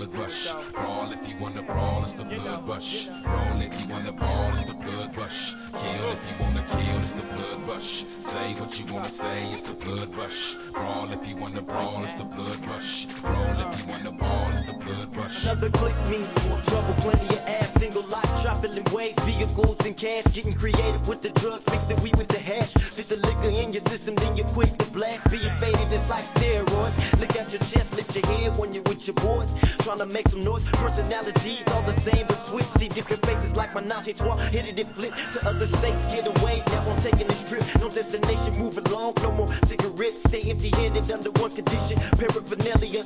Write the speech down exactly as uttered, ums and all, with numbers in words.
blood rush. Brawl if you wanna brawl, it's the blood rush. Roll if you wanna ball, it's the blood rush. Kill if you wanna kill, it's the blood rush. Say what you wanna say, it's the blood rush. Brawl if you wanna brawl, it's the blood rush. Roll if you wanna ball, it's the blood rush. Another click means more trouble, plenty of ass, single life, traveling waves, vehicles and cash, getting creative with the drugs, mix the weed with the hash, fit the liquor in your system, then you quick to blast, being faded, it's like steroids, look at your chest, lift your head when you're with your boys, trying to make some noise, personalities all the same but switch, see different faces like Menage a Trois, hit it and flip to other states, get away, now I'm taking this trip, no destination, move along, no more cigarettes, stay empty-handed under one condition, paraphernalia